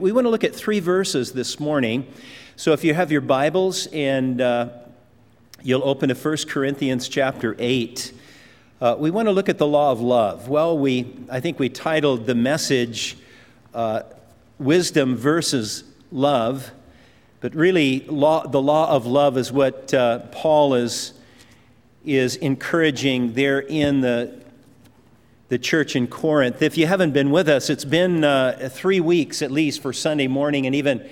We want to look at 3 verses this morning. So if you have your Bibles and you'll open to 1 Corinthians chapter 8, we want to look at the law of love. Well, I think we titled the message Wisdom versus Love, but really the law of love is what Paul is encouraging there in the church in Corinth. If you haven't been with us, it's been 3 weeks at least for Sunday morning, and even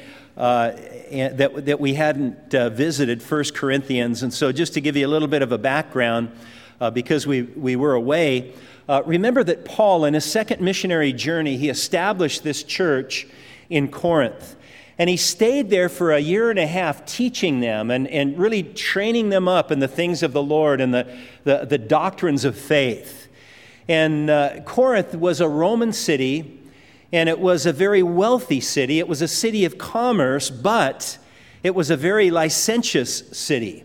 that we hadn't visited 1 Corinthians. And so just to give you a little bit of a background, because we were away, remember that Paul, in his second missionary journey, he established this church in Corinth. And he stayed there for 1.5 years teaching them and really training them up in the things of the Lord and the doctrines of faith. And Corinth was a Roman city, and it was a very wealthy city. It was a city of commerce, but it was a very licentious city.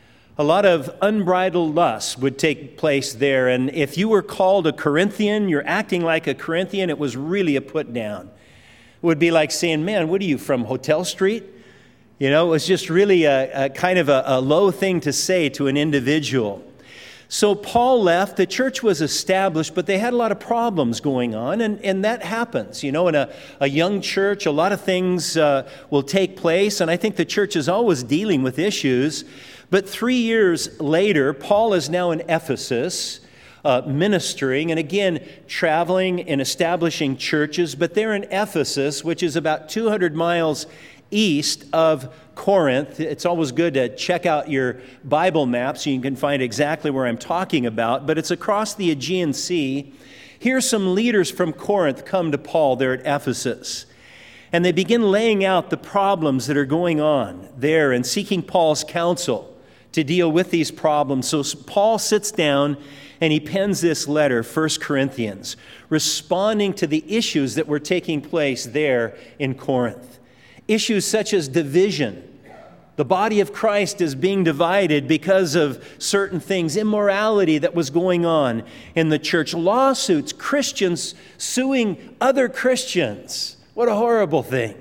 A lot of unbridled lust would take place there, and if you were called a Corinthian, you're acting like a Corinthian, it was really a put down. It would be like saying, man, what are you, from Hotel Street? You know, it was just really a kind of a low thing to say to an individual. So Paul left, the church was established, but they had a lot of problems going on, and that happens. You know, in a young church, a lot of things will take place, and I think the church is always dealing with issues. But 3 years later, Paul is now in Ephesus, ministering, and again, traveling and establishing churches, but they're in Ephesus, which is about 200 miles east of Corinth. It's always good to check out your Bible map so you can find exactly where I'm talking about, but it's across the Aegean Sea. Here some leaders from Corinth come to Paul there at Ephesus, and they begin laying out the problems that are going on there and seeking Paul's counsel to deal with these problems. So Paul sits down and he pens this letter, 1 Corinthians, responding to the issues that were taking place there in Corinth. Issues such as division. The body of Christ is being divided because of certain things. Immorality that was going on in the church. Lawsuits, Christians suing other Christians. What a horrible thing.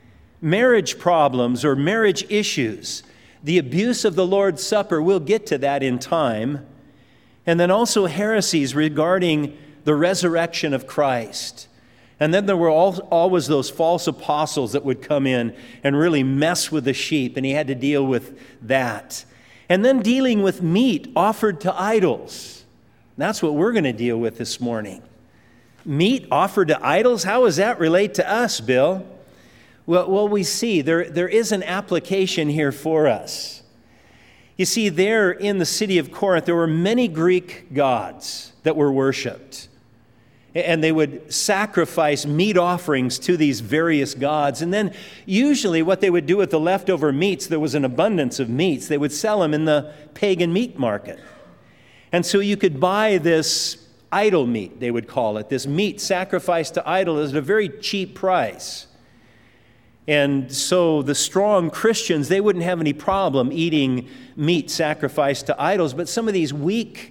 Marriage problems or marriage issues. The abuse of the Lord's Supper. We'll get to that in time. And then also heresies regarding the resurrection of Christ. And then there were always those false apostles that would come in and really mess with the sheep, and he had to deal with that. And then dealing with meat offered to idols. That's what we're going to deal with this morning. Meat offered to idols? How does that relate to us, Bill? Well, we see there is an application here for us. You see, there in the city of Corinth, there were many Greek gods that were worshipped. And they would sacrifice meat offerings to these various gods. And then usually what they would do with the leftover meats, there was an abundance of meats, they would sell them in the pagan meat market. And so you could buy this idol meat, they would call it, this meat sacrificed to idols at a very cheap price. And so the strong Christians, they wouldn't have any problem eating meat sacrificed to idols. But some of these weak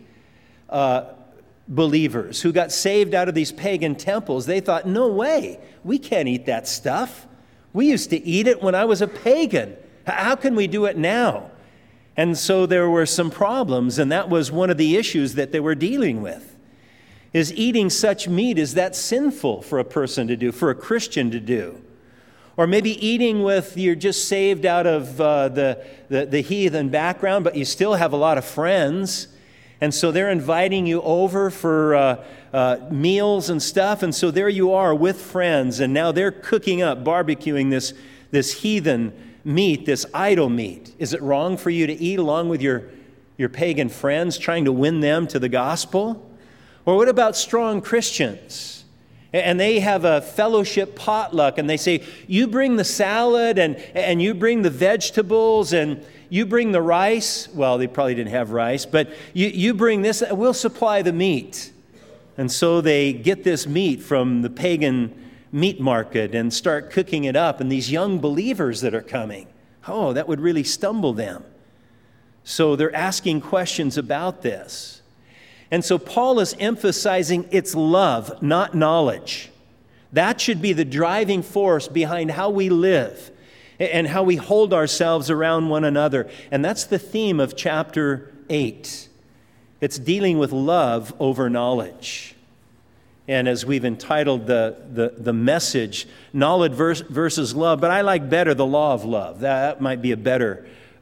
believers who got saved out of these pagan temples, they thought, no way, we can't eat that stuff. We used to eat it when I was a pagan. How can we do it now? And so there were some problems, and that was one of the issues that they were dealing with. Is eating such meat, is that sinful for a person to do, for a Christian to do? Or maybe eating with, you're just saved out of the heathen background, but you still have a lot of friends. And so they're inviting you over for meals and stuff. And so there you are with friends. And now they're cooking up, barbecuing this heathen meat, this idol meat. Is it wrong for you to eat along with your pagan friends, trying to win them to the gospel? Or what about strong Christians? And they have a fellowship potluck. And they say, you bring the salad and you bring the vegetables and you bring the rice. Well, they probably didn't have rice, but you bring this, we'll supply the meat. And so they get this meat from the pagan meat market and start cooking it up. And these young believers that are coming, that would really stumble them. So they're asking questions about this. And so Paul is emphasizing it's love, not knowledge. That should be the driving force behind how we live and how we hold ourselves around one another. And that's the theme of chapter 8. It's dealing with love over knowledge. And as we've entitled the message, knowledge versus love, but I like better the law of love. That might be a better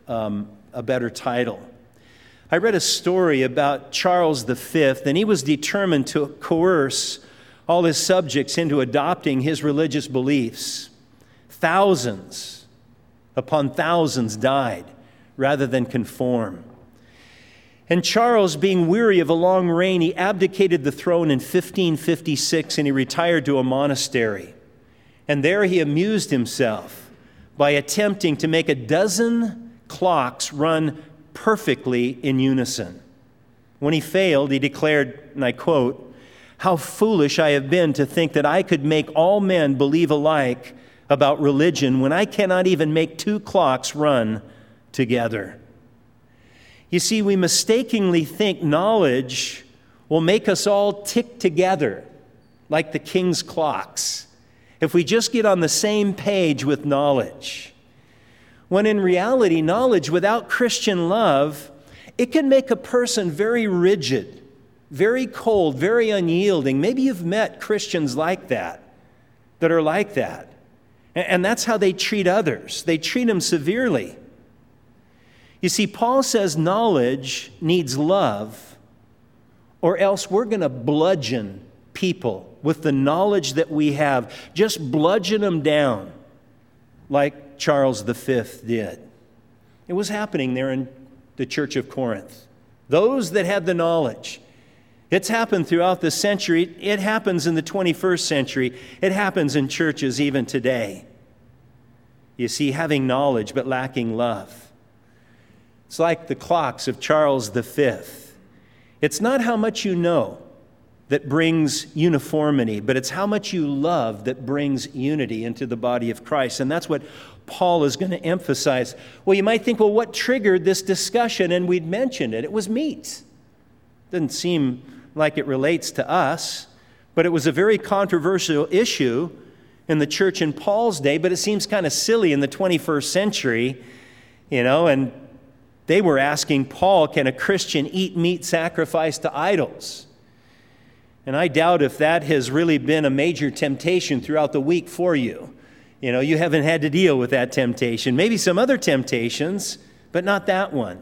title. I read a story about Charles V, and he was determined to coerce all his subjects into adopting his religious beliefs. Thousands upon thousands died rather than conform. And Charles, being weary of a long reign, he abdicated the throne in 1556 and he retired to a monastery. And there he amused himself by attempting to make a dozen clocks run perfectly in unison. When he failed, he declared, and I quote, "How foolish I have been to think that I could make all men believe alike about religion when I cannot even make two clocks run together." You see, we mistakenly think knowledge will make us all tick together like the king's clocks if we just get on the same page with knowledge. When in reality, knowledge without Christian love, it can make a person very rigid, very cold, very unyielding. Maybe you've met Christians like that are like that. And that's how they treat others. They treat them severely. You see, Paul says knowledge needs love, or else we're going to bludgeon people with the knowledge that we have. Just bludgeon them down like Charles V did. It was happening there in the church of Corinth. Those that had the knowledge. It's happened throughout the century. It happens in the 21st century. It happens in churches even today. You see, having knowledge but lacking love. It's like the clocks of Charles V. It's not how much you know that brings uniformity, but it's how much you love that brings unity into the body of Christ. And that's what Paul is going to emphasize. Well, you might think, well, what triggered this discussion? And we'd mentioned it. It was meat. Doesn't seem like it relates to us, but it was a very controversial issue in the church in Paul's day, but it seems kind of silly in the 21st century, and they were asking Paul, can a Christian eat meat sacrificed to idols? And I doubt if that has really been a major temptation throughout the week for you. You haven't had to deal with that temptation. Maybe some other temptations, but not that one.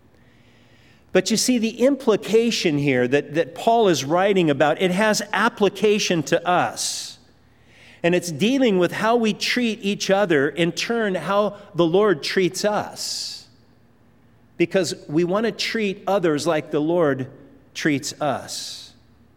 But you see, the implication here that Paul is writing about, it has application to us. And it's dealing with how we treat each other, in turn, how the Lord treats us. Because we want to treat others like the Lord treats us.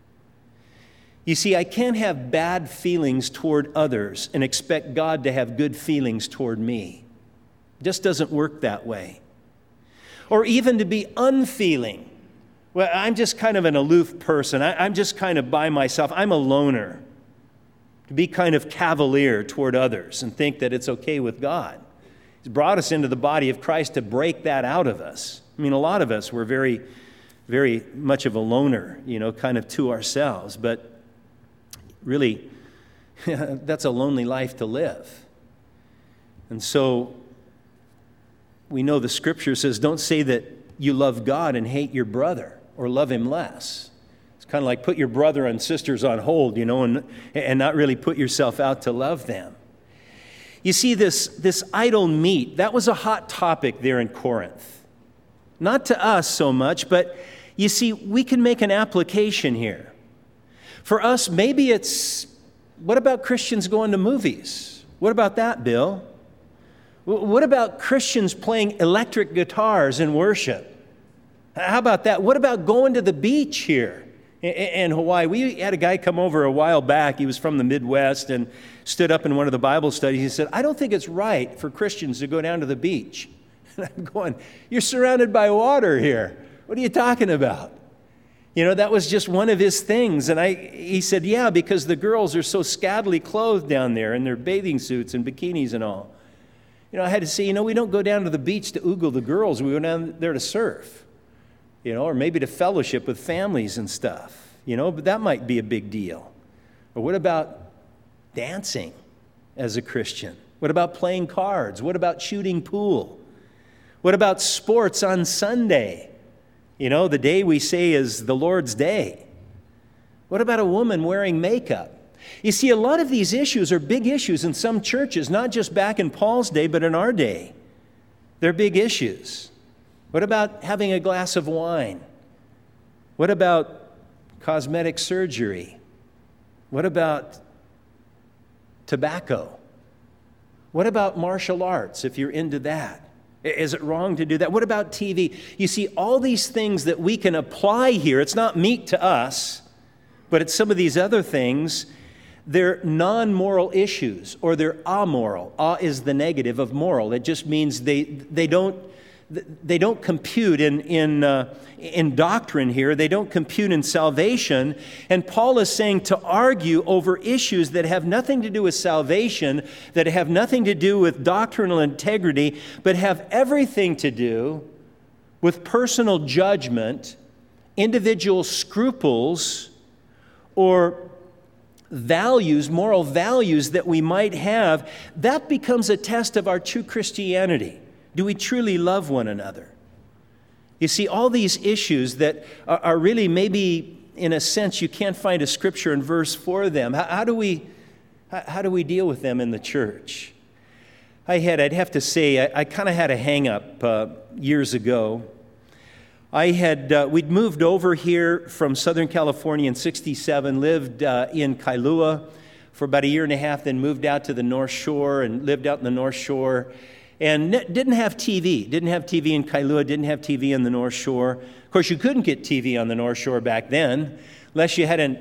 You see, I can't have bad feelings toward others and expect God to have good feelings toward me. It just doesn't work that way. Or even to be unfeeling. Well, I'm just kind of an aloof person. I'm just kind of by myself. I'm a loner. To be kind of cavalier toward others and think that it's okay with God. He's brought us into the body of Christ to break that out of us. I mean, a lot of us were very, very much of a loner, kind of to ourselves. But really, that's a lonely life to live. And so we know the Scripture says, don't say that you love God and hate your brother or love him less. It's kind of like put your brother and sisters on hold, and not really put yourself out to love them. You see, this idol meat, that was a hot topic there in Corinth. Not to us so much, but you see, we can make an application here. For us, maybe it's, what about Christians going to movies? What about that, Bill? What about Christians playing electric guitars in worship? How about that? What about going to the beach here in Hawaii? We had a guy come over a while back. He was from the Midwest and stood up in one of the Bible studies. He said, I don't think it's right for Christians to go down to the beach. And I'm going, you're surrounded by water here. What are you talking about? That was just one of his things. And he said, yeah, because the girls are so scantily clothed down there in their bathing suits and bikinis and all. I had to say, we don't go down to the beach to oogle the girls. We go down there to surf, or maybe to fellowship with families and stuff, but that might be a big deal. Or what about dancing as a Christian? What about playing cards? What about shooting pool? What about sports on Sunday? You know, the day we say is the Lord's Day. What about a woman wearing makeup? You see, a lot of these issues are big issues in some churches, not just back in Paul's day, but in our day. They're big issues. What about having a glass of wine? What about cosmetic surgery? What about tobacco? What about martial arts, if you're into that? Is it wrong to do that? What about TV? You see, all these things that we can apply here, it's not meat to us, but it's some of these other things. They're non-moral issues, or they're amoral. A is the negative of moral. It just means they don't compute in doctrine here. They don't compute in salvation. And Paul is saying to argue over issues that have nothing to do with salvation, that have nothing to do with doctrinal integrity, but have everything to do with personal judgment, individual scruples, or values, moral values that we might have. That becomes a test of our true Christianity. Do we truly love one another? You see, all these issues that are really maybe, in a sense, you can't find a scripture and verse for them. How do we deal with them in the church? I'd have to say, I kind of had a hang-up years ago. We'd moved over here from Southern California in '67, lived in Kailua for about a year and a half, then moved out to the North Shore and lived out in the North Shore. And didn't have TV. Didn't have TV in Kailua, didn't have TV in the North Shore. Of course, you couldn't get TV on the North Shore back then, unless you had an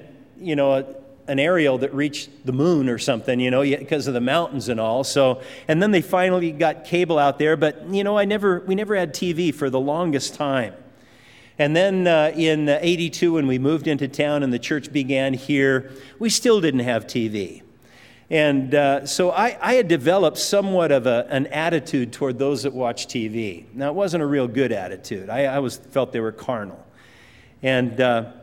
aerial that reached the moon or something, because of the mountains and all. So, and then they finally got cable out there, but we never had TV for the longest time. And then in '82, when we moved into town and the church began here, we still didn't have TV. And so I had developed somewhat of an attitude toward those that watch TV. Now, it wasn't a real good attitude. I always felt they were carnal. And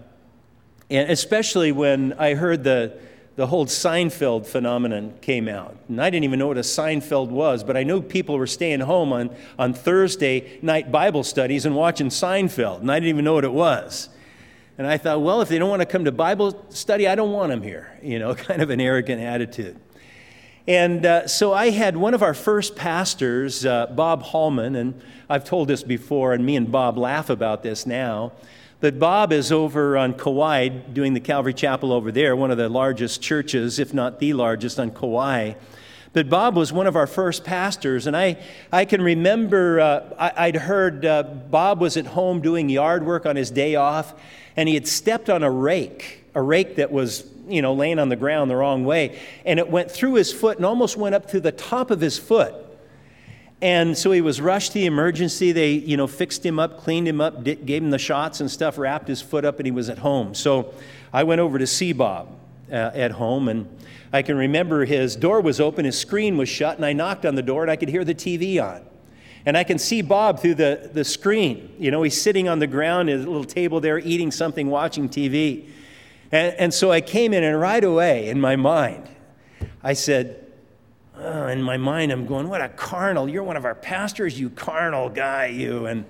especially when I heard the whole Seinfeld phenomenon came out. And I didn't even know what a Seinfeld was, but I knew people were staying home on Thursday night Bible studies and watching Seinfeld, and I didn't even know what it was. And I thought, well, if they don't want to come to Bible study, I don't want them here, kind of an arrogant attitude. And so I had one of our first pastors, Bob Hallman, and I've told this before, and me and Bob laugh about this now, but Bob is over on Kauai doing the Calvary Chapel over there, one of the largest churches, if not the largest, on Kauai. But Bob was one of our first pastors, and I can remember I'd heard Bob was at home doing yard work on his day off, and he had stepped on a rake that was, laying on the ground the wrong way, and it went through his foot and almost went up to the top of his foot. And so he was rushed to the emergency. They, fixed him up, cleaned him up, gave him the shots and stuff, wrapped his foot up, and he was at home. So I went over to see Bob at home, and I can remember his door was open, his screen was shut, and I knocked on the door, and I could hear the TV on. And I can see Bob through the screen. He's sitting on the ground at a little table there, eating something, watching TV. And so I came in, and right away, in my mind, I said, in my mind, I'm going, what a carnal, you're one of our pastors, you carnal guy, you. And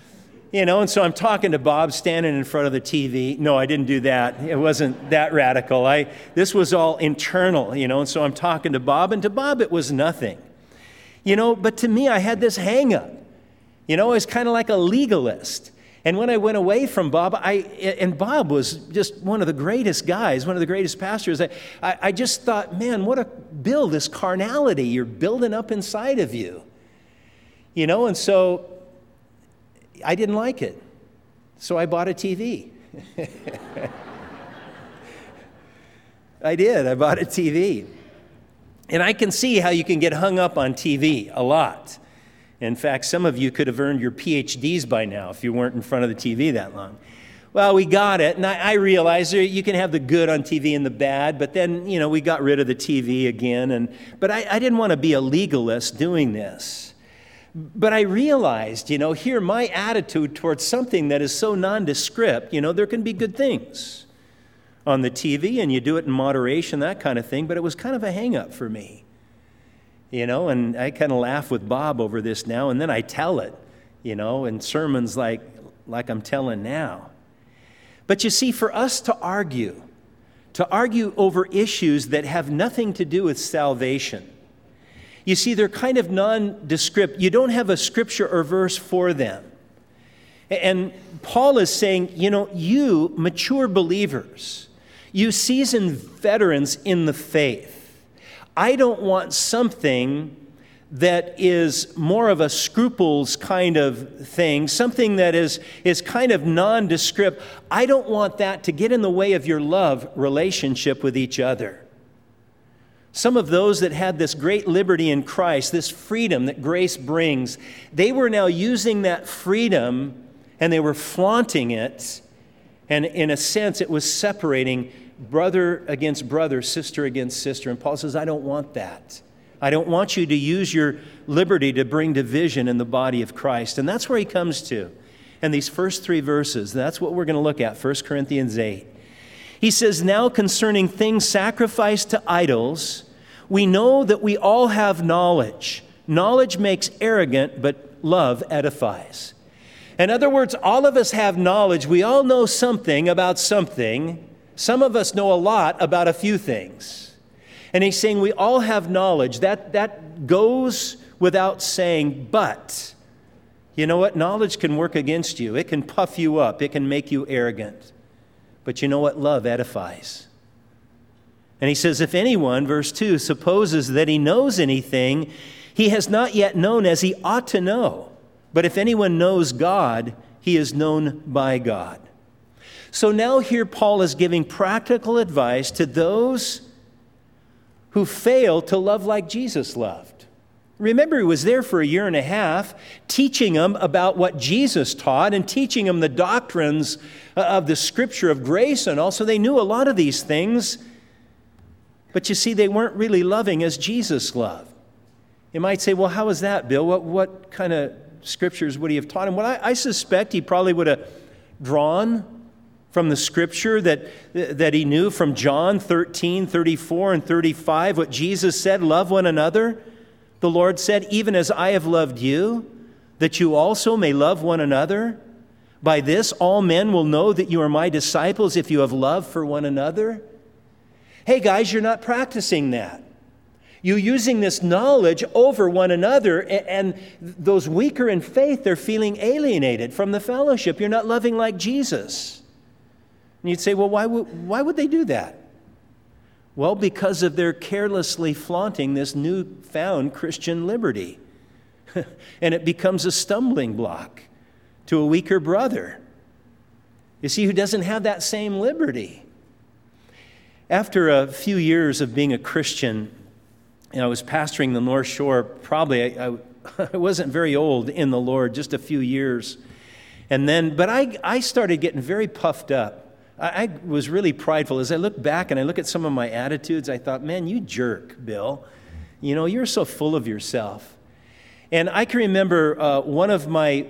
so I'm talking to Bob standing in front of the TV. No, I didn't do that. It wasn't that radical. This was all internal, and so I'm talking to Bob, and to Bob it was nothing. But to me, I had this hang-up. I was kind of like a legalist. And when I went away from Bob, and Bob was just one of the greatest guys, one of the greatest pastors, I just thought, man, this carnality you're building up inside of you. And so I didn't like it. So I bought a TV. I did. I bought a TV. And I can see how you can get hung up on TV a lot. In fact, some of you could have earned your PhDs by now if you weren't in front of the TV that long. Well, we got it, and I realized you can have the good on TV and the bad, but then, we got rid of the TV again. But I didn't want to be a legalist doing this. But I realized, here my attitude towards something that is so nondescript, there can be good things. on the TV, and you do it in moderation, that kind of thing, but it was kind of a hang-up for me. And I kind of laugh with Bob over this now, and then I tell it, in sermons like I'm telling now. But you see, for us to argue over issues that have nothing to do with salvation, you see, they're kind of nondescript. You don't have a scripture or verse for them. And Paul is saying, you mature believers, you seasoned veterans in the faith, I don't want something that is more of a scruples kind of thing, something that is kind of nondescript. I don't want that to get in the way of your love relationship with each other. Some of those that had this great liberty in Christ, this freedom that grace brings, they were now using that freedom and they were flaunting it. And in a sense, it was separating brother against brother, sister against sister. And Paul says, I don't want that. I don't want you to use your liberty to bring division in the body of Christ. And that's where he comes to. And these first 3 verses, that's what we're going to look at, 1 Corinthians 8. He says, now concerning things sacrificed to idols, we know that we all have knowledge. Knowledge makes arrogant, but love edifies. In other words, all of us have knowledge. We all know something about something. Some of us know a lot about a few things. And he's saying we all have knowledge. That goes without saying, but you know what? Knowledge can work against you. It can puff you up. It can make you arrogant. But you know what? Love edifies. And he says, if anyone, verse 2, supposes that he knows anything, he has not yet known as he ought to know. But if anyone knows God, he is known by God. So now here Paul is giving practical advice to those who fail to love like Jesus loved. Remember, he was there for 1.5 years, teaching them about what Jesus taught and teaching them the doctrines of the Scripture of grace, and also they knew a lot of these things, but you see, they weren't really loving as Jesus loved. You might say, well, how is that, Bill? What kind of scriptures would he have taught him? Well, I suspect he probably would have drawn from the Scripture that he knew from John 13, 34, and 35, what Jesus said, love one another. The Lord said, even as I have loved you, that you also may love one another. By this, all men will know that you are my disciples if you have love for one another. Hey, guys, you're not practicing that. You're using this knowledge over one another, and those weaker in faith, they're feeling alienated from the fellowship. You're not loving like Jesus. And you'd say, well, why would they do that? Well, because of their carelessly flaunting this newfound Christian liberty. And it becomes a stumbling block to a weaker brother, you see, who doesn't have that same liberty. After a few years of being a Christian, I was pastoring the North Shore. Probably I wasn't very old in the Lord, just a few years. But I started getting very puffed up. I was really prideful. As I look back and I look at some of my attitudes, I thought, man, you jerk, Bill. You're so full of yourself. And I can remember one of my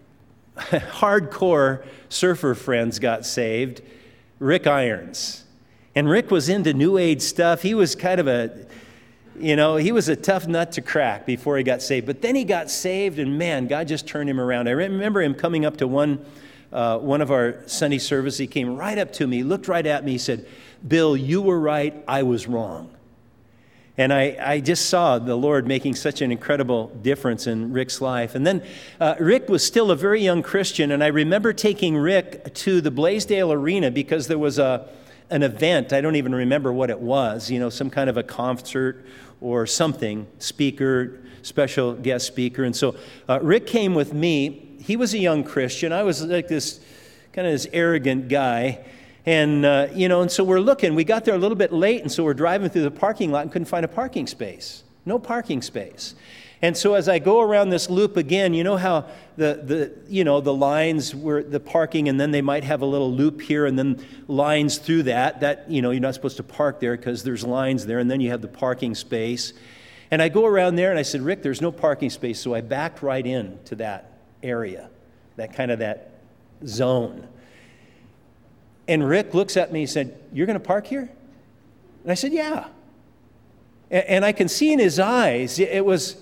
hardcore surfer friends got saved, Rick Irons. And Rick was into New Age stuff. He was kind of he was a tough nut to crack before he got saved. But then he got saved, and man, God just turned him around. I remember him coming up to one of our Sunday services. He came right up to me, looked right at me, he said, Bill, you were right, I was wrong. And I just saw the Lord making such an incredible difference in Rick's life. And then Rick was still a very young Christian, and I remember taking Rick to the Blaisdell Arena because there was an event. I don't even remember what it was, some kind of a concert or something, speaker, special guest speaker. And so Rick came with me. He was a young Christian. I was like this arrogant guy. And so we're looking. We got there a little bit late, and so we're driving through the parking lot and couldn't find a parking space. No parking space. And so as I go around this loop again, you know how the lines were the parking, and then they might have a little loop here and then lines through that you're not supposed to park there because there's lines there, and then you have the parking space. And I go around there and I said, Rick, there's no parking space. So I backed right into that area, that zone. And Rick looks at me and said, "You're going to park here?" And I said, "Yeah." And I can see in his eyes, it was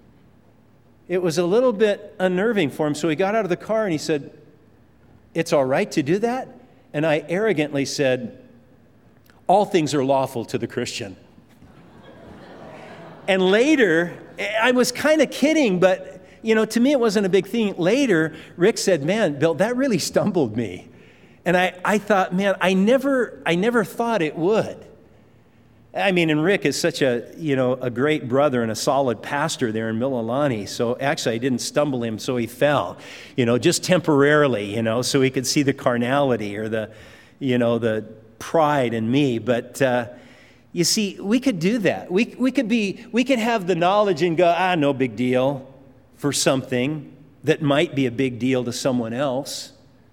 a little bit unnerving for him. So he got out of the car and he said, "It's all right to do that?" And I arrogantly said, "All things are lawful to the Christian." And later, I was kind of kidding, but to me it wasn't a big thing. Later, Rick said, "Man, Bill, that really stumbled me." And I thought, man, I never thought it would. I mean, and Rick is such a great brother and a solid pastor there in Mililani. So actually, I didn't stumble him so he fell, just temporarily, so he could see the carnality or the pride in me. But you see, we could do that. We could have the knowledge and go, no big deal, for something that might be a big deal to someone else.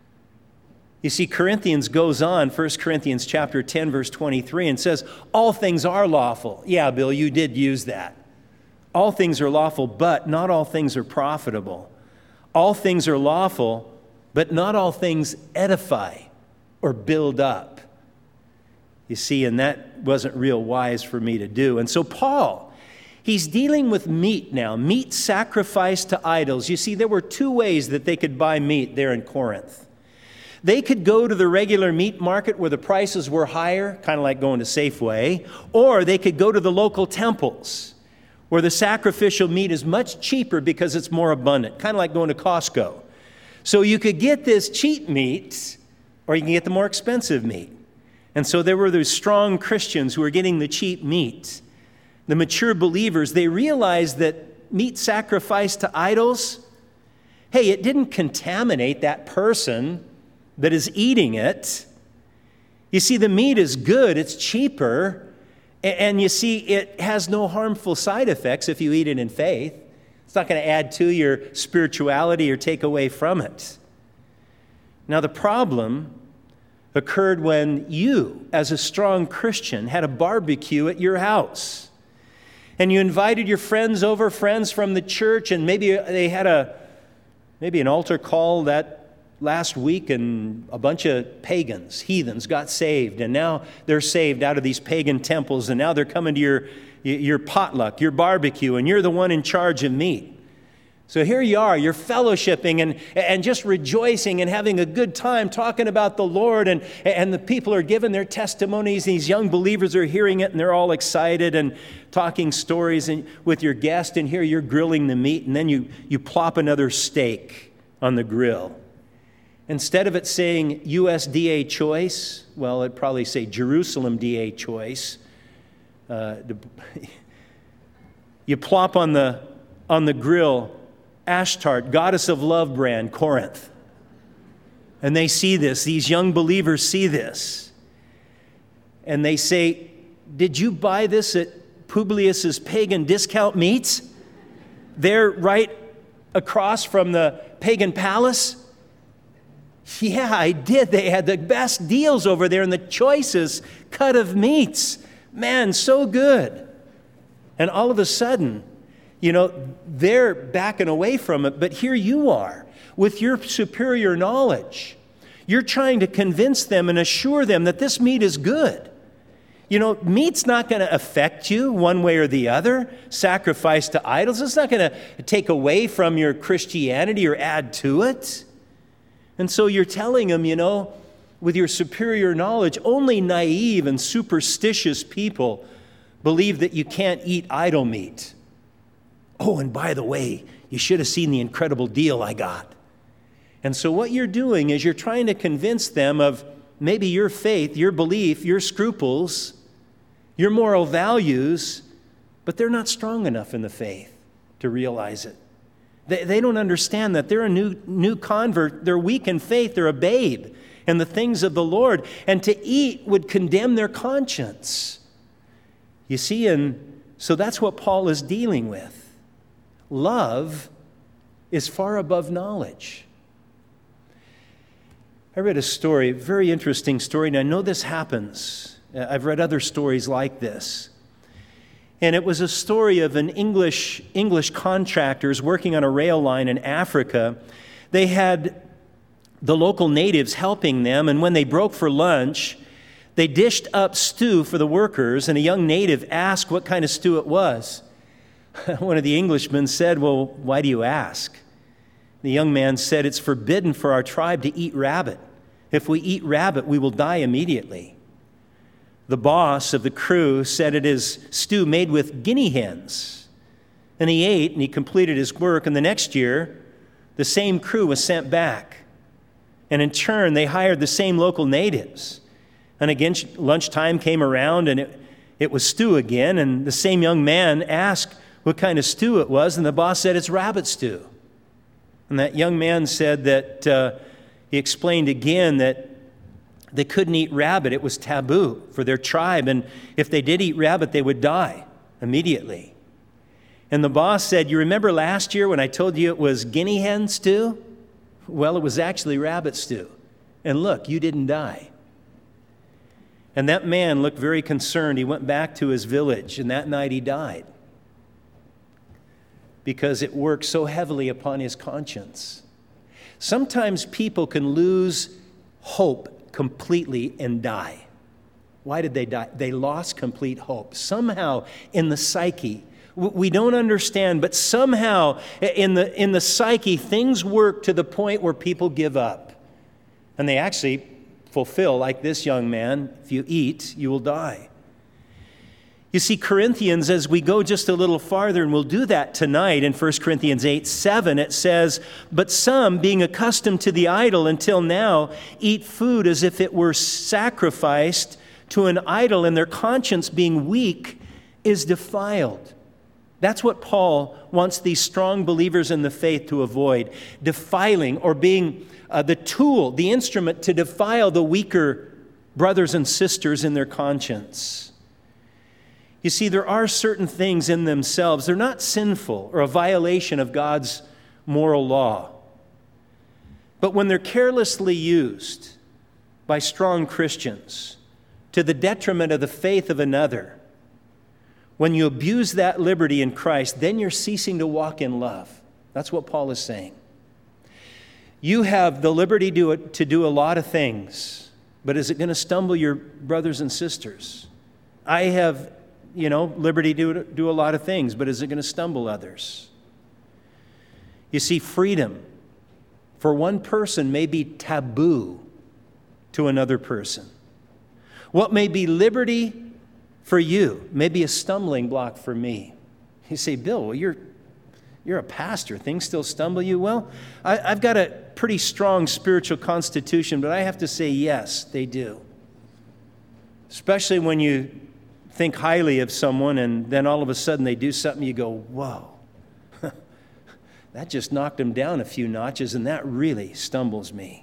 You see, Corinthians goes on, 1 Corinthians chapter 10, verse 23, and says, all things are lawful. Yeah, Bill, you did use that. All things are lawful, but not all things are profitable. All things are lawful, but not all things edify or build up. You see, and that wasn't real wise for me to do. And so Paul, he's dealing with meat now, meat sacrificed to idols. You see, there were two ways that they could buy meat there in Corinth. They could go to the regular meat market where the prices were higher, kind of like going to Safeway, or they could go to the local temples where the sacrificial meat is much cheaper because it's more abundant, kind of like going to Costco. So you could get this cheap meat, or you can get the more expensive meat. And so there were those strong Christians who were getting the cheap meat. The mature believers, they realized that meat sacrificed to idols, hey, it didn't contaminate that person that is eating it. You see, the meat is good, it's cheaper, and you see, it has no harmful side effects if you eat it in faith. It's not going to add to your spirituality or take away from it. Now, the problem occurred when you, as a strong Christian, had a barbecue at your house. And you invited your friends over, friends from the church, and maybe they had an altar call that last week, and a bunch of pagans, heathens, got saved, and now they're saved out of these pagan temples, and now they're coming to your potluck, your barbecue, and you're the one in charge of meat. So here you are, you're fellowshipping and just rejoicing and having a good time talking about the Lord, and the people are giving their testimonies. These young believers are hearing it, and they're all excited and talking stories with your guest, and here you're grilling the meat, and then you plop another steak on the grill. Instead of it saying USDA choice, well, it'd probably say Jerusalem DA choice. You plop on the grill Ashtart, Goddess of Love brand, Corinth. And they see this. These young believers see this. And they say, did you buy this at Publius's Pagan Discount Meats? They're right across from the Pagan Palace? Yeah, I did. They had the best deals over there and the choicest cut of meats. Man, so good. And all of a sudden, they're backing away from it, but here you are with your superior knowledge. You're trying to convince them and assure them that this meat is good. Meat's not going to affect you one way or the other. Sacrifice to idols, it's not going to take away from your Christianity or add to it. And so you're telling them, with your superior knowledge, only naive and superstitious people believe that you can't eat idol meat. Oh, and by the way, you should have seen the incredible deal I got. And so what you're doing is you're trying to convince them of maybe your faith, your belief, your scruples, your moral values, but they're not strong enough in the faith to realize it. They don't understand that they're a new convert. They're weak in faith. They're a babe in the things of the Lord. And to eat would condemn their conscience. You see, and so that's what Paul is dealing with. Love is far above knowledge. I read a story, a very interesting story, and I know this happens. I've read other stories like this. And it was a story of an English contractors working on a rail line in Africa. They had the local natives helping them, and when they broke for lunch, they dished up stew for the workers, and a young native asked what kind of stew it was. One of the Englishmen said, "Well, why do you ask?" The young man said, "It's forbidden for our tribe to eat rabbit. If we eat rabbit, we will die immediately." The boss of the crew said it is stew made with guinea hens. And he ate and he completed his work, and the next year, the same crew was sent back. And in turn, they hired the same local natives. And again, lunchtime came around, and it was stew again, and the same young man asked what kind of stew it was, and the boss said, "It's rabbit stew." And that young man said that he explained again that they couldn't eat rabbit. It was taboo for their tribe, and if they did eat rabbit, they would die immediately. And the boss said, "You remember last year when I told you it was guinea hen stew? Well, it was actually rabbit stew. And look, you didn't die." And that man looked very concerned. He went back to his village, and that night he died because it worked so heavily upon his conscience. Sometimes people can lose hope completely and die. Why did they die? They lost complete hope. Somehow in the psyche, we don't understand, but somehow in the psyche, things work to the point where people give up. And they actually fulfill, like this young man, if you eat, you will die. You see, Corinthians, as we go just a little farther, and we'll do that tonight in 1 Corinthians 8:7, it says, "But some, being accustomed to the idol until now, eat food as if it were sacrificed to an idol, and their conscience being weak is defiled." That's what Paul wants these strong believers in the faith to avoid, defiling or being the tool, the instrument to defile the weaker brothers and sisters in their conscience. You see, there are certain things in themselves. They're not sinful or a violation of God's moral law. But when they're carelessly used by strong Christians to the detriment of the faith of another, when you abuse that liberty in Christ, then you're ceasing to walk in love. That's what Paul is saying. You have the liberty to do a lot of things, but is it going to stumble your brothers and sisters? I have, liberty to do a lot of things, but is it going to stumble others? You see, freedom for one person may be taboo to another person. What may be liberty for you may be a stumbling block for me. You say, "Bill, well, you're a pastor. Things still stumble you?" Well, I've got a pretty strong spiritual constitution, but I have to say, yes, they do. Especially when you think highly of someone and then all of a sudden they do something, you go, "Whoa, that just knocked them down a few notches, and that really stumbles me."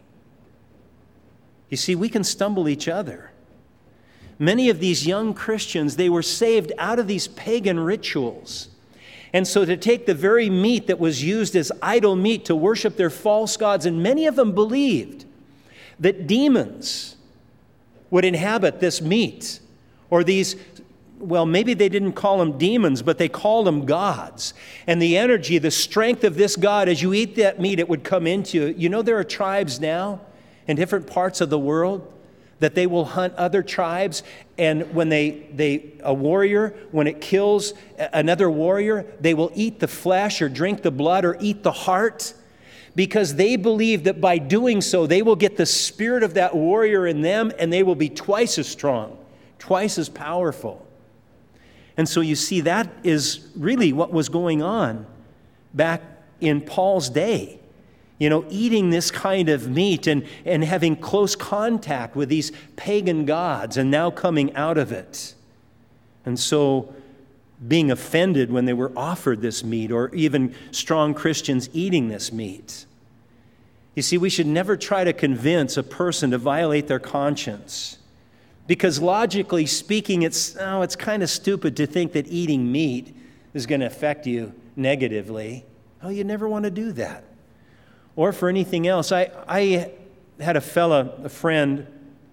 You see, we can stumble each other. Many of these young Christians, they were saved out of these pagan rituals. And so to take the very meat that was used as idol meat to worship their false gods, and many of them believed that demons would inhabit this meat, or these, well, maybe they didn't call them demons, but they called them gods. And the energy, the strength of this God, as you eat that meat, it would come into you. You know, there are tribes now in different parts of the world that they will hunt other tribes, and when a warrior, when it kills another warrior, they will eat the flesh or drink the blood or eat the heart, because they believe that by doing so, they will get the spirit of that warrior in them, and they will be twice as strong, twice as powerful. And so you see, that is really what was going on back in Paul's day. Eating this kind of meat and having close contact with these pagan gods, and now coming out of it. And so being offended when they were offered this meat, or even strong Christians eating this meat. You see, we should never try to convince a person to violate their conscience, because logically speaking, it's kind of stupid to think that eating meat is going to affect you negatively. Oh, you never want to do that. Or for anything else. I had a friend,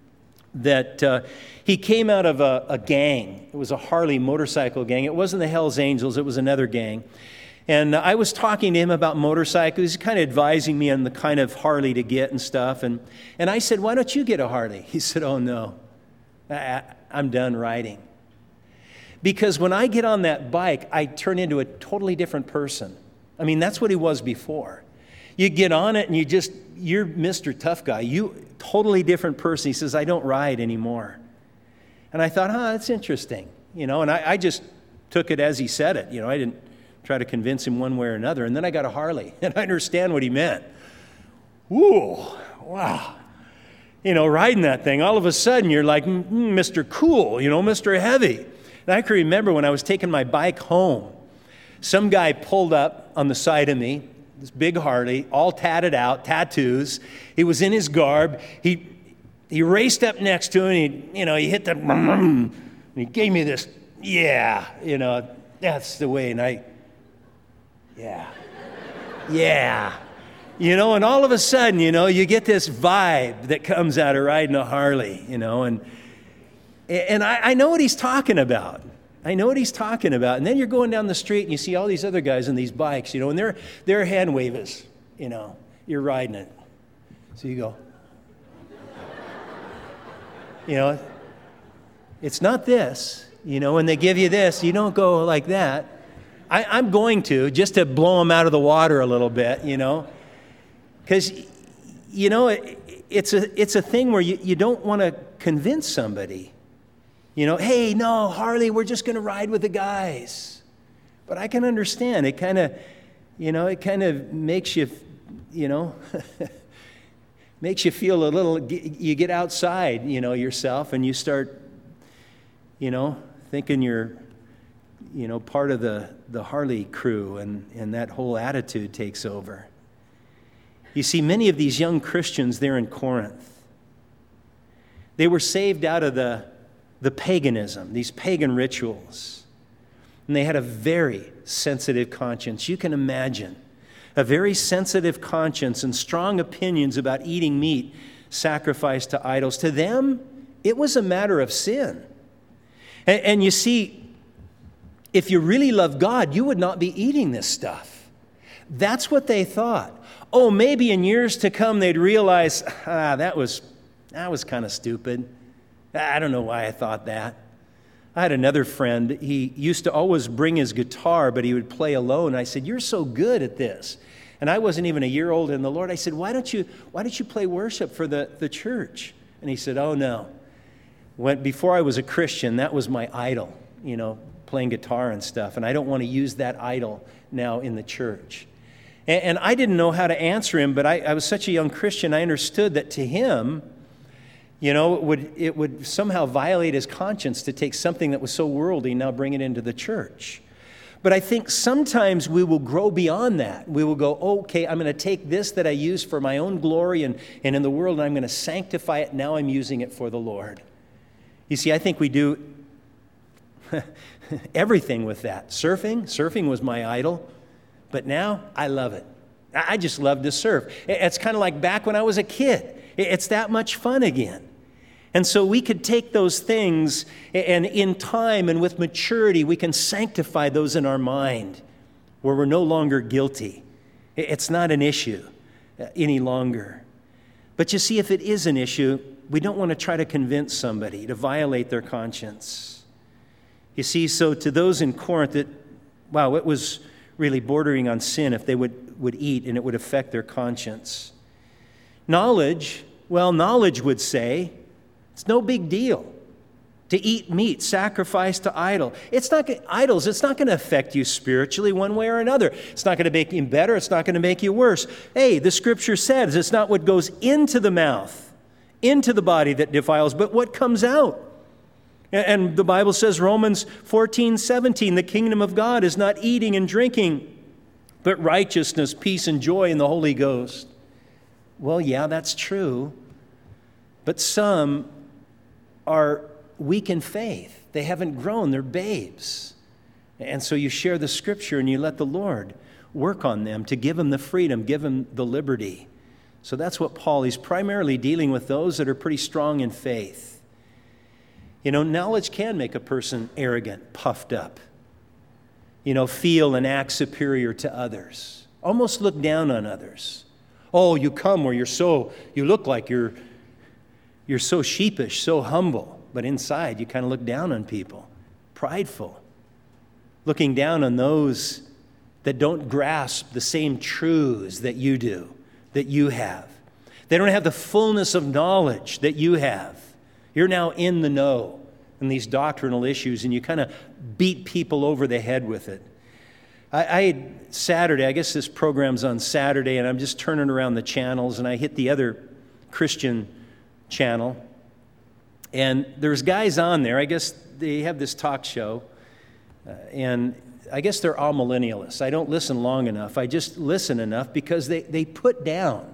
that he came out of a gang. It was a Harley motorcycle gang. It wasn't the Hells Angels, it was another gang. And I was talking to him about motorcycles. He's kind of advising me on the kind of Harley to get and stuff. And I said, why don't you get a Harley? He said, oh, no, I'm done riding. Because when I get on that bike, I turn into a totally different person. I mean, that's what he was before. You get on it and you're Mr. Tough Guy. You totally different person. He says, I don't ride anymore. And I thought, that's interesting. And I just took it as he said it. I didn't try to convince him one way or another. And then I got a Harley, and I understand what he meant. Ooh, wow. Riding that thing, all of a sudden you're like, Mr. Cool, Mr. Heavy. And I can remember when I was taking my bike home, some guy pulled up on the side of me, this big Harley, all tatted out, tattoos. He was in his garb. He raced up next to him, and he hit the, and he gave me this, that's the way. And yeah. And all of a sudden, you get this vibe that comes out of riding a Harley, and I know what he's talking about. I know what he's talking about. And then you're going down the street and you see all these other guys on these bikes, and they're hand wavers, you're riding it. So you go, it's not this, when they give you this, you don't go like that. I'm going to, just to blow them out of the water a little bit, because, it's a thing where you don't want to convince somebody. Hey, no, Harley, we're just going to ride with the guys. But I can understand. It kind of, makes you, makes you feel a little, you get outside, yourself, and you start, thinking you're, part of the Harley crew, and that whole attitude takes over. You see, many of these young Christians there in Corinth, they were saved out of the paganism, these pagan rituals. And they had a very sensitive conscience. You can imagine a very sensitive conscience and strong opinions about eating meat sacrificed to idols. To them, it was a matter of sin. And you see, if you really love God, you would not be eating this stuff. That's what they thought. Oh, maybe in years to come they'd realize, that was kind of stupid. I don't know why I thought that. I had another friend. He used to always bring his guitar, but he would play alone. I said, "You're so good at this." And I wasn't even a year old in the Lord. I said, "Why don't you play worship for the church?" And he said, "Oh, no. Before I was a Christian, that was my idol, playing guitar and stuff. And I don't want to use that idol now in the church." And I didn't know how to answer him, but I was such a young Christian, I understood that to him, it would somehow violate his conscience to take something that was so worldly and now bring it into the church. But I think sometimes we will grow beyond that. We will go, okay, I'm going to take this that I use for my own glory and in the world, and I'm going to sanctify it. Now I'm using it for the Lord. You see, I think we do everything with that. Surfing was my idol, but now I love it. I just love to surf. It's kind of like back when I was a kid. It's that much fun again. And so we could take those things, and in time and with maturity, we can sanctify those in our mind where we're no longer guilty. It's not an issue any longer. But you see, if it is an issue, we don't want to try to convince somebody to violate their conscience. You see, so to those in Corinth, it was really bordering on sin if they would eat and it would affect their conscience. Knowledge would say, it's no big deal to eat meat sacrificed to idols. It's not going to affect you spiritually one way or another. It's not going to make you better. It's not going to make you worse. Hey, the scripture says it's not what goes into the mouth, into the body that defiles, but what comes out. And the Bible says, Romans 14:17, the kingdom of God is not eating and drinking, but righteousness, peace, and joy in the Holy Ghost. Well, yeah, that's true. But some are weak in faith. They haven't grown. They're babes. And so you share the scripture and you let the Lord work on them to give them the freedom, give them the liberty. So that's what he's primarily dealing with those that are pretty strong in faith. Knowledge can make a person arrogant, puffed up. feel and act superior to others. Almost look down on others. Oh, you come where you look like you're so sheepish, so humble, but inside you kind of look down on people. Prideful. Looking down on those that don't grasp the same truths that you do, that you have. They don't have the fullness of knowledge that you have. You're now in the know in these doctrinal issues, and you kind of beat people over the head with it. Saturday, I guess this program's on Saturday, and I'm just turning around the channels, and I hit the other Christian channel. And there's guys on there, I guess they have this talk show, and I guess they're all millennialists. I don't listen long enough. I just listen enough because they put down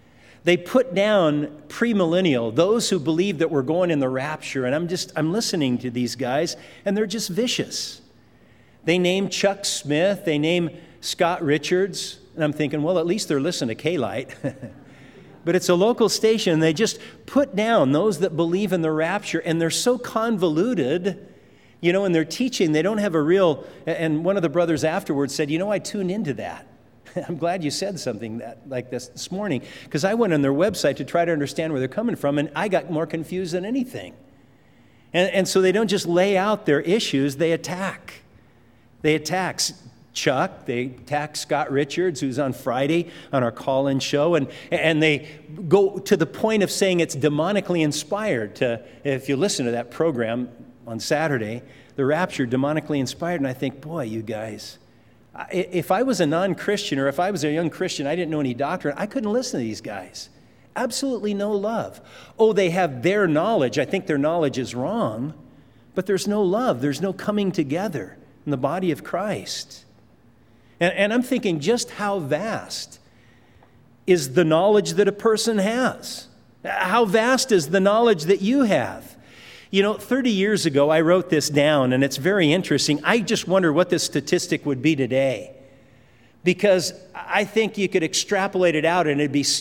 premillennial, those who believe that we're going in the rapture. And I'm listening to these guys, and they're just vicious. They name Chuck Smith, they name Scott Richards, and I'm thinking, well, at least they're listening to K-Light. But it's a local station, and they just put down those that believe in the rapture, and they're so convoluted, in their teaching. They don't have a real, and one of the brothers afterwards said, I tuned into that. I'm glad you said something like this morning, because I went on their website to try to understand where they're coming from, and I got more confused than anything. And so they don't just lay out their issues, they attack. They attack Chuck, they attack Scott Richards, who's on Friday on our call-in show, and they go to the point of saying it's demonically inspired. If you listen to that program on Saturday, the rapture, demonically inspired, and I think, boy, you guys, if I was a non-Christian or if I was a young Christian, I didn't know any doctrine, I couldn't listen to these guys. Absolutely no love. Oh, they have their knowledge. I think their knowledge is wrong, but there's no love. There's no coming together in the body of Christ. And I'm thinking, just how vast is the knowledge that a person has? How vast is the knowledge that you have? 30 years ago, I wrote this down, and it's very interesting. I just wonder what this statistic would be today, because I think you could extrapolate it out, and it'd be,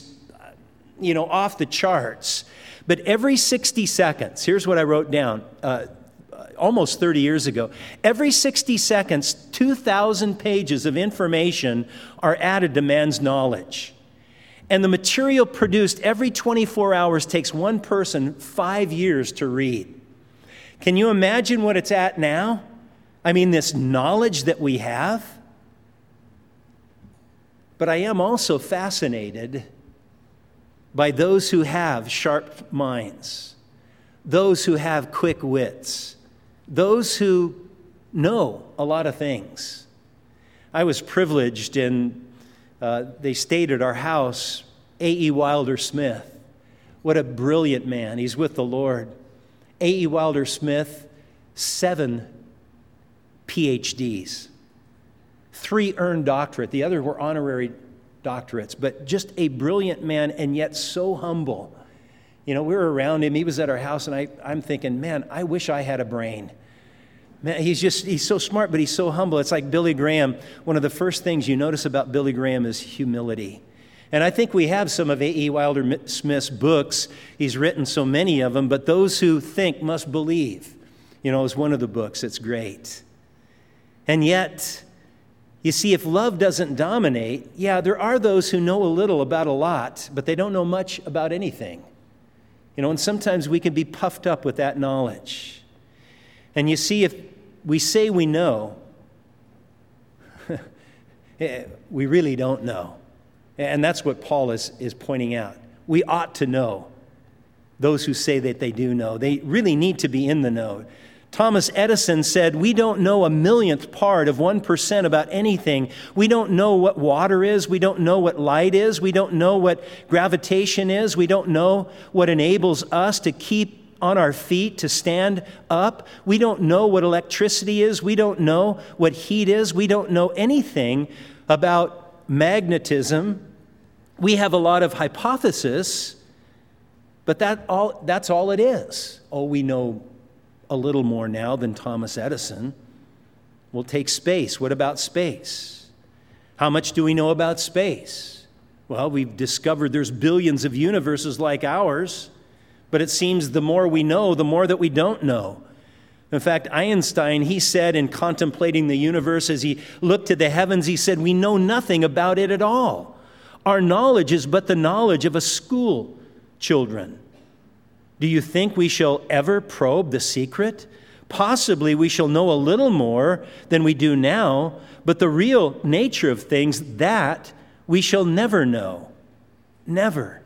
off the charts. But every 60 seconds, here's what I wrote down almost 30 years ago. Every 60 seconds, 2,000 pages of information are added to man's knowledge. And the material produced every 24 hours takes one person 5 years to read. Can you imagine what it's at now? I mean, this knowledge that we have. But I am also fascinated by those who have sharp minds, those who have quick wits, those who know a lot of things. I was privileged, and they stayed at our house, A.E. Wilder Smith. What a brilliant man. He's with the Lord. A.E. Wilder Smith, 7 PhDs, 3 earned doctorate. The other were honorary doctorates, but just a brilliant man, and yet so humble. We were around him. He was at our house, and I'm thinking, man, I wish I had a brain. Man, he's so smart, but he's so humble. It's like Billy Graham. One of the first things you notice about Billy Graham is humility. And I think we have some of A.E. Wilder Smith's books. He's written so many of them, but Those Who Think Must Believe, is one of the books. It's great. And yet, you see, if love doesn't dominate, there are those who know a little about a lot, but they don't know much about anything. And sometimes we can be puffed up with that knowledge. And you see, if we say we know, we really don't know. And that's what Paul is pointing out. We ought to know. Those who say that they do know, they really need to be in the know. Thomas Edison said, we don't know a millionth part of 1% about anything. We don't know what water is. We don't know what light is. We don't know what gravitation is. We don't know what enables us to keep on our feet, to stand up. We don't know what electricity is. We don't know what heat is. We don't know anything about magnetism. We have a lot of hypothesis, but that's all it is. Oh, we know a little more now than Thomas Edison. We'll take space. What about space? How much do we know about space? Well, we've discovered there's billions of universes like ours, but it seems the more we know, the more that we don't know. In fact, Einstein, he said in contemplating the universe as he looked to the heavens, he said, "We know nothing about it at all. Our knowledge is but the knowledge of a school children. Do you think we shall ever probe the secret? Possibly we shall know a little more than we do now, but the real nature of things, that we shall never know." Never.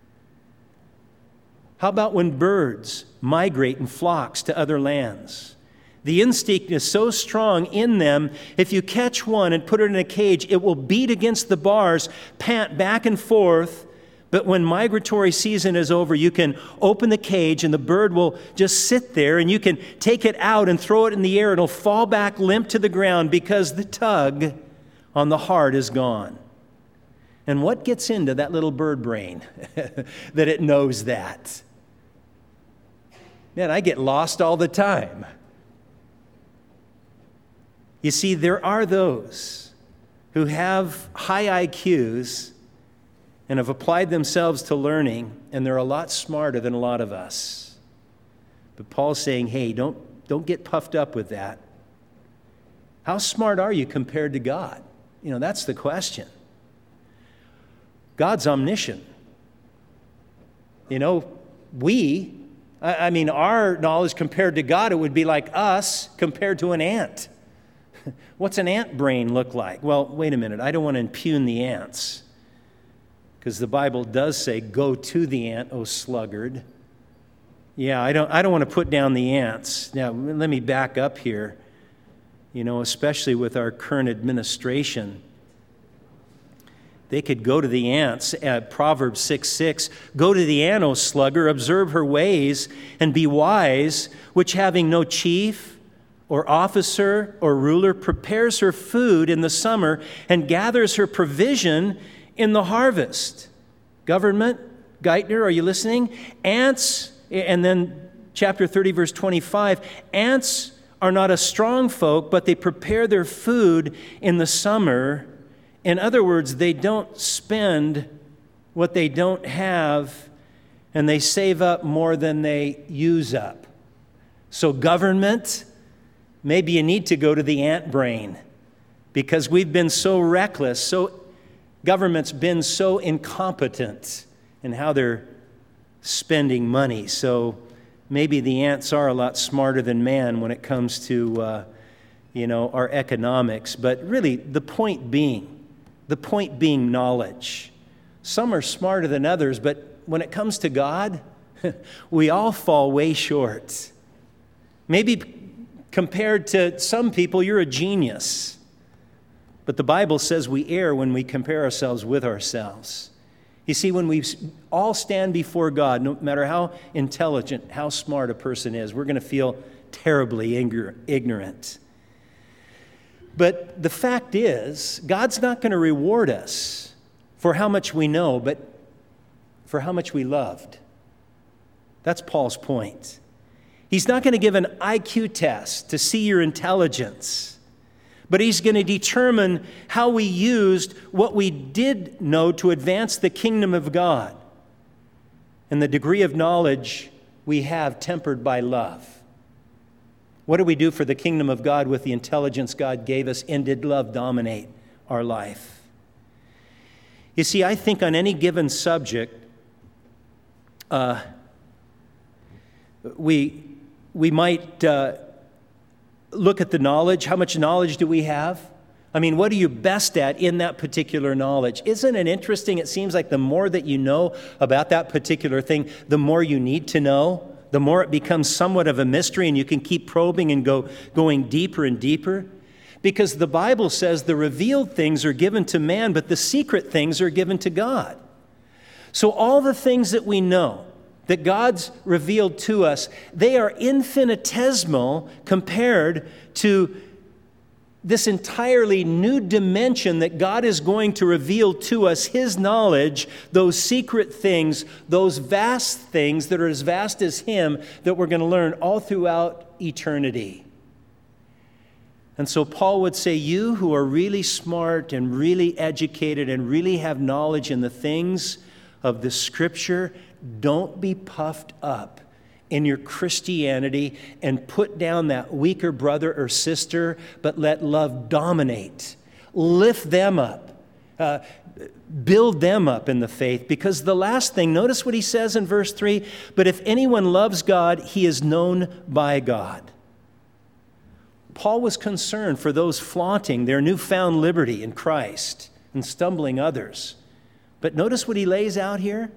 How about when birds migrate in flocks to other lands? The instinct is so strong in them, if you catch one and put it in a cage, it will beat against the bars, pant back and forth. But when migratory season is over, you can open the cage and the bird will just sit there, and you can take it out and throw it in the air. It'll fall back limp to the ground because the tug on the heart is gone. And what gets into that little bird brain that it knows that? Man, I get lost all the time. You see, there are those who have high IQs and have applied themselves to learning, and they're a lot smarter than a lot of us. But Paul's saying, hey, don't get puffed up with that. How smart are you compared to God? That's the question. God's omniscient. Our knowledge compared to God, it would be like us compared to an ant. What's an ant brain look like? Well, wait a minute. I don't want to impugn the ants, because the Bible does say, "Go to the ant, O sluggard." Yeah, I don't want to put down the ants. Now, let me back up here. Especially with our current administration, they could go to the ants at Proverbs 6:6. "Go to the ant, O sluggard, observe her ways, and be wise, which having no chief or officer or ruler prepares her food in the summer and gathers her provision in the harvest." Government, Geithner, are you listening? Ants, and then chapter 30, verse 25, ants are not a strong folk, but they prepare their food in the summer. In other words, they don't spend what they don't have, and they save up more than they use up. So government, maybe you need to go to the ant brain, because we've been so reckless, government's been so incompetent in how they're spending money. So maybe the ants are a lot smarter than man when it comes to our economics. But really, the point being knowledge. Some are smarter than others, but when it comes to God, we all fall way short. Maybe compared to some people, you're a genius. But the Bible says we err when we compare ourselves with ourselves. You see, when we all stand before God, no matter how intelligent, how smart a person is, we're going to feel terribly ignorant. But the fact is, God's not going to reward us for how much we know, but for how much we loved. That's Paul's point. He's not going to give an IQ test to see your intelligence, but he's going to determine how we used what we did know to advance the kingdom of God and the degree of knowledge we have tempered by love. What do we do for the kingdom of God with the intelligence God gave us, and did love dominate our life? You see, I think on any given subject, we might look at the knowledge. How much knowledge do we have? What are you best at in that particular knowledge? Isn't it interesting? It seems like the more that you know about that particular thing, the more you need to know, the more it becomes somewhat of a mystery, and you can keep probing and going deeper and deeper. Because the Bible says the revealed things are given to man, but the secret things are given to God. So all the things that we know, that God's revealed to us, they are infinitesimal compared to this entirely new dimension that God is going to reveal to us, His knowledge, those secret things, those vast things that are as vast as Him, that we're going to learn all throughout eternity. And so Paul would say, you who are really smart and really educated and really have knowledge in the things of the Scripture, don't be puffed up in your Christianity and put down that weaker brother or sister, but let love dominate. Lift them up. Build them up in the faith. Because the last thing, notice what he says in verse 3, but if anyone loves God, he is known by God. Paul was concerned for those flaunting their newfound liberty in Christ and stumbling others. But notice what he lays out here.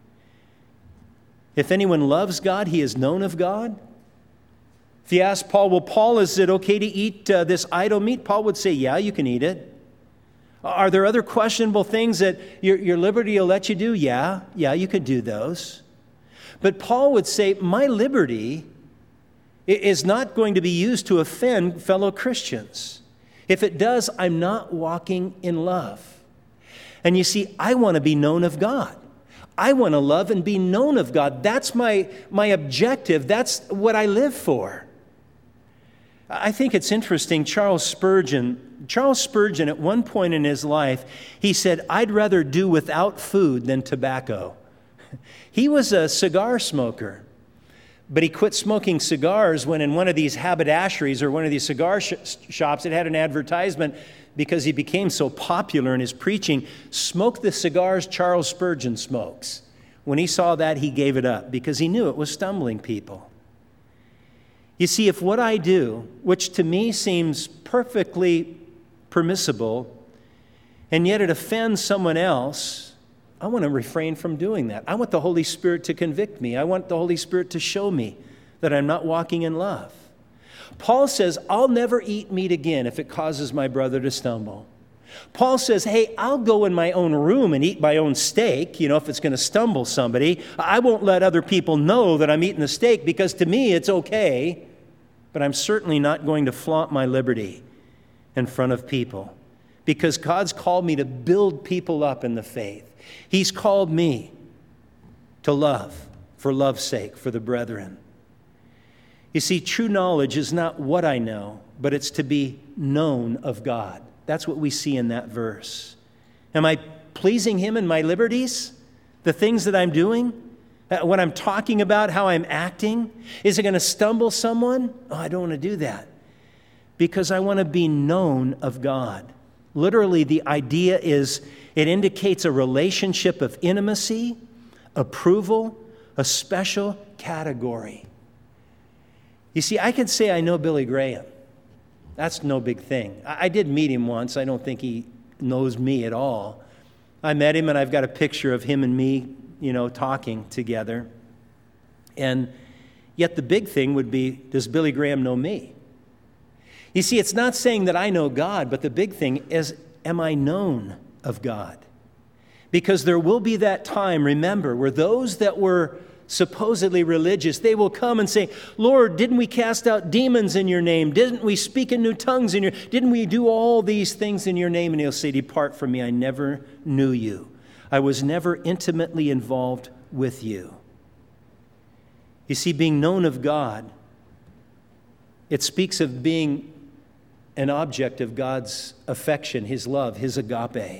If anyone loves God, he is known of God. If you ask Paul, well, Paul, is it okay to eat this idol meat? Paul would say, yeah, you can eat it. Are there other questionable things that your liberty will let you do? Yeah, you could do those. But Paul would say, my liberty is not going to be used to offend fellow Christians. If it does, I'm not walking in love. And you see, I want to be known of God. I want to love and be known of God. That's my objective. That's what I live for. I think it's interesting, Charles Spurgeon, at one point in his life, he said, I'd rather do without food than tobacco. He was a cigar smoker, but he quit smoking cigars when in one of these haberdasheries or one of these cigar shops, it had an advertisement because he became so popular in his preaching, smoke the cigars Charles Spurgeon smokes. When he saw that, he gave it up because he knew it was stumbling people. You see, if what I do, which to me seems perfectly permissible, and yet it offends someone else, I want to refrain from doing that. I want the Holy Spirit to convict me. I want the Holy Spirit to show me that I'm not walking in love. Paul says, I'll never eat meat again if it causes my brother to stumble. Paul says, hey, I'll go in my own room and eat my own steak, if it's going to stumble somebody. I won't let other people know that I'm eating the steak because to me it's okay, but I'm certainly not going to flaunt my liberty in front of people because God's called me to build people up in the faith. He's called me to love for love's sake, for the brethren. You see, true knowledge is not what I know, but it's to be known of God. That's what we see in that verse. Am I pleasing Him in my liberties? The things that I'm doing? When I'm talking about how I'm acting? Is it going to stumble someone? Oh, I don't want to do that. Because I want to be known of God. Literally, the idea is it indicates a relationship of intimacy, approval, a special category. You see, I could say I know Billy Graham. That's no big thing. I did meet him once. I don't think he knows me at all. I met him, and I've got a picture of him and me, talking together. And yet the big thing would be, does Billy Graham know me? You see, it's not saying that I know God, but the big thing is, am I known of God? Because there will be that time, remember, where those that were supposedly religious, they will come and say, Lord, didn't we cast out demons in your name? Didn't we speak in new tongues in your name? Didn't we do all these things in your name? And he'll say, depart from me, I never knew you. I was never intimately involved with you. You see, being known of God, it speaks of being an object of God's affection, His love, His agape.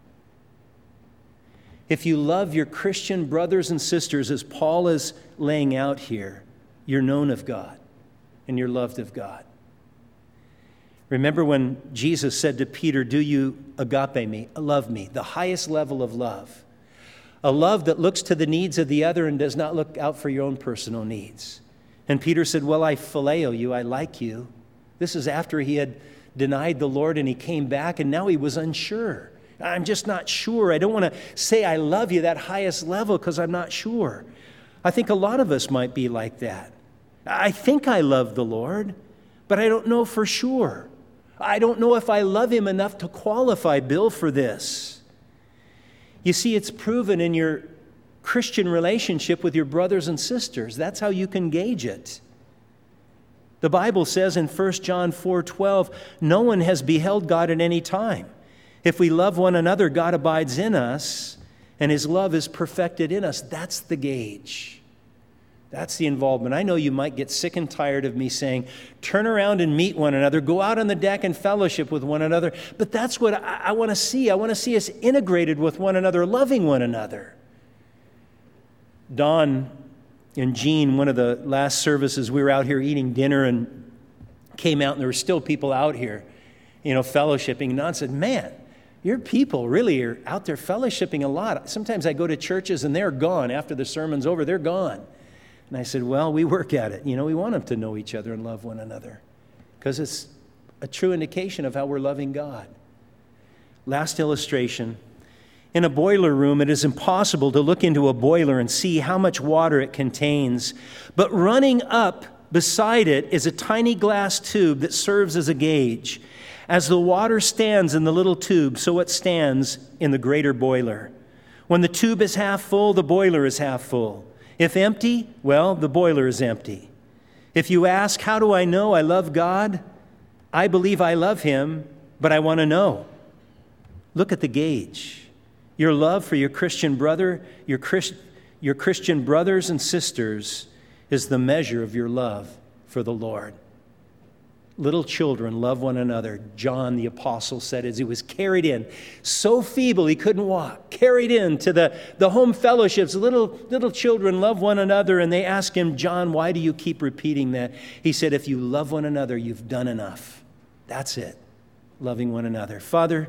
If you love your Christian brothers and sisters, as Paul is laying out here, you're known of God and you're loved of God. Remember when Jesus said to Peter, do you agape me, love me, the highest level of love. A love that looks to the needs of the other and does not look out for your own personal needs. And Peter said, well, I phileo you, I like you. This is after he had denied the Lord and he came back and now he was unsure. I'm just not sure. I don't want to say I love you that highest level because I'm not sure. I think a lot of us might be like that. I think I love the Lord, but I don't know for sure. I don't know if I love Him enough to qualify Bill for this. You see, it's proven in your Christian relationship with your brothers and sisters. That's how you can gauge it. The Bible says in 1 John 4:12, no one has beheld God at any time. If we love one another, God abides in us, and His love is perfected in us. That's the gauge. That's the involvement. I know you might get sick and tired of me saying, turn around and meet one another, go out on the deck and fellowship with one another. But that's what I want to see. I want to see us integrated with one another, loving one another. Don and Jean, one of the last services, we were out here eating dinner and came out, and there were still people out here, fellowshipping. And Don said, man, your people really are out there fellowshipping a lot. Sometimes I go to churches and they're gone. After the sermon's over, they're gone. And I said, well, we work at it. We want them to know each other and love one another because it's a true indication of how we're loving God. Last illustration. In a boiler room, it is impossible to look into a boiler and see how much water it contains. But running up beside it is a tiny glass tube that serves as a gauge. As the water stands in the little tube, so it stands in the greater boiler. When the tube is half full, the boiler is half full. If empty, well, the boiler is empty. If you ask, how do I know I love God? I believe I love Him, but I want to know. Look at the gauge. Your love for your Christian brother, your Christian brothers and sisters is the measure of your love for the Lord. Little children love one another. John the apostle said as he was carried in, so feeble he couldn't walk, carried into the home fellowships, little children love one another, and they asked him, John, why do you keep repeating that? He said, if you love one another, you've done enough. That's it, loving one another. Father,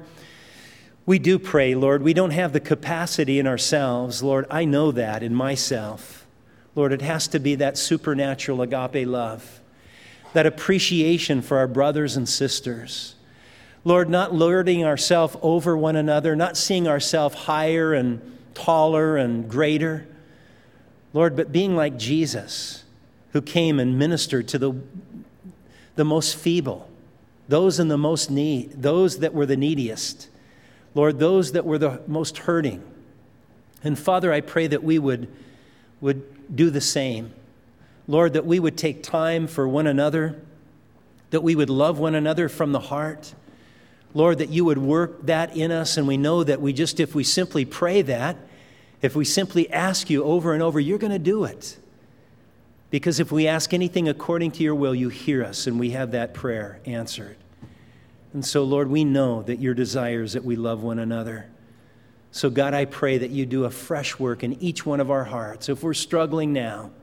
we do pray, Lord. We don't have the capacity in ourselves. Lord, I know that in myself. Lord, it has to be that supernatural agape love, that appreciation for our brothers and sisters. Lord, not lording ourselves over one another, not seeing ourselves higher and taller and greater. Lord, but being like Jesus, who came and ministered to the most feeble, those in the most need, those that were the neediest. Lord, those that were the most hurting. And Father, I pray that we would do the same. Lord, that we would take time for one another, that we would love one another from the heart. Lord, that you would work that in us, and we know that if we simply pray that, if we simply ask you over and over, you're going to do it. Because if we ask anything according to your will, you hear us, and we have that prayer answered. And so, Lord, we know that your desire is that we love one another. So, God, I pray that you do a fresh work in each one of our hearts. If we're struggling now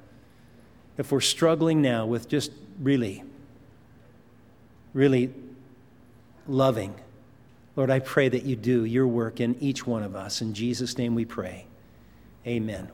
with just really, really loving, Lord, I pray that you do your work in each one of us. In Jesus' name we pray. Amen.